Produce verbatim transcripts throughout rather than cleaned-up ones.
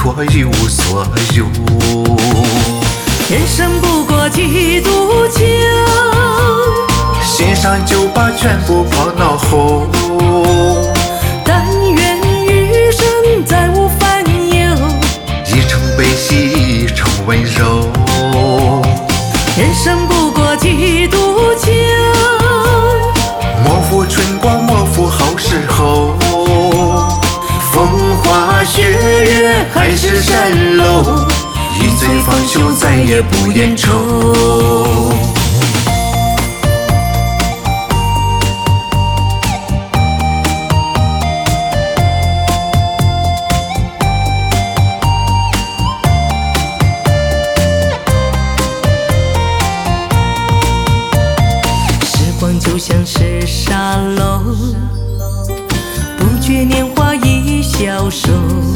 脱一无所有。 人生不过几度秋， 欣赏就把全部抛脑后。 但愿余生再无烦忧， 一程悲喜一程温柔。 人生不过几度秋， 莫负春光莫负好时候。风花雪月海市蜃楼，一醉方休再也不言愁。 时光就像是沙漏，不觉年华已消瘦。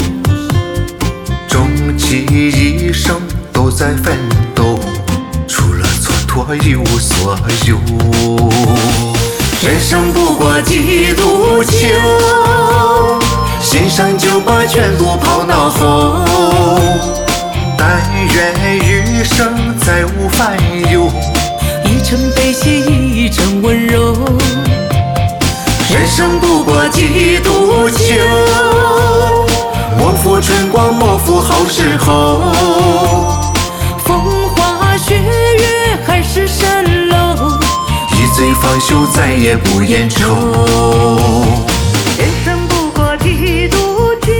终其一生都在奋斗，除了蹉跎一无所有。 人生不过几度秋， 欣赏就把全部抛脑后。但愿余生再无烦忧， 一程悲喜一程温柔。 人生不过几度秋，莫负春光莫负好时候。 风花雪月海市蜃楼， 一醉方休再也不言愁。 人生不过几度秋，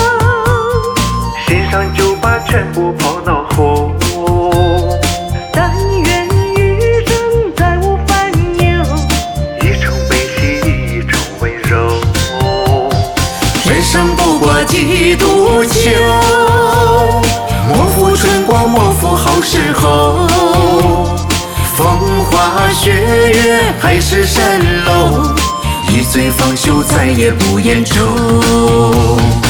欣赏就把全部抛脑后。 但愿余生再无烦忧， 一程悲喜一程温柔。 人生不过几度秋， 莫负春光莫负好时候。风花雪月海市蜃楼，一醉方休再也不言愁。